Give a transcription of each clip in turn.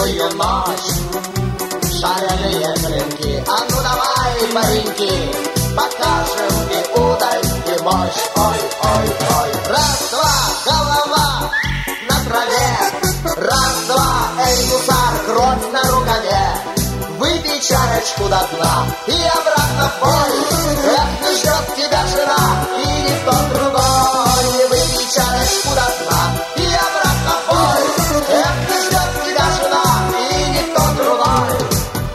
лунную ночь. Шаляные клинки, а ну давай, пареньки, покажем и удаль, и мощь. Ой, ой, ой. Раз, два, голова на траве. Раз, два, эй, гусар, кровь на рукаве. Выпей чарочку до дна и обратно в бой. Эх, не ждет тебя жена и никто другой. Выпей чарочку до дна и обратно в бой. Эх, не ждет тебя жена и никто другой.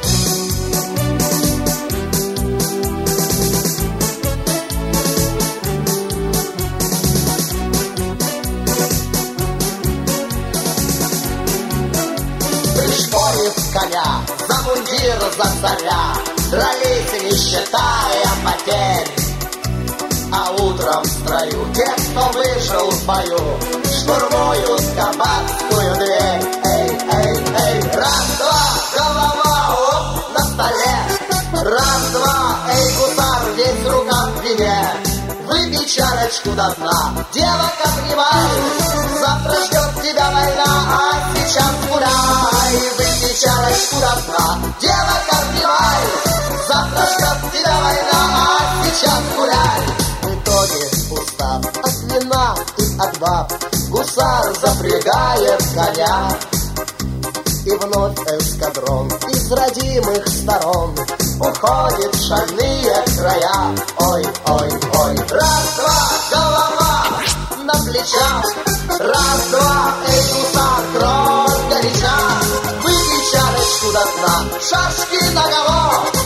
Пришпорив коня, за мундир, за царя, дрались, не считая потерь. А утром в строю те, кто вышел в бою, штурмуют кабацкую дверь. Эй, эй, эй, раз, два, голова, оп, на столе. Раз, два, эй, гусар, весь рукав в вине. Выпей чарочку до дна, девок обнимай. Завтра ждет тебя война, а сейчас гуляй. Выпей чарочку до дна, девок обнимай. Завтра ждет тебя война, а сейчас гуляй. В итоге, устав от вина и от баб, гусар запрягает коня. И вновь эскадрон из родимых сторон уходит в шальные края. Ой, ой, ой. Раз, два, голова на плечах. Раз, два, эй, гусар, кровь горяча. Выпей чарочку до дна, шашки наголо.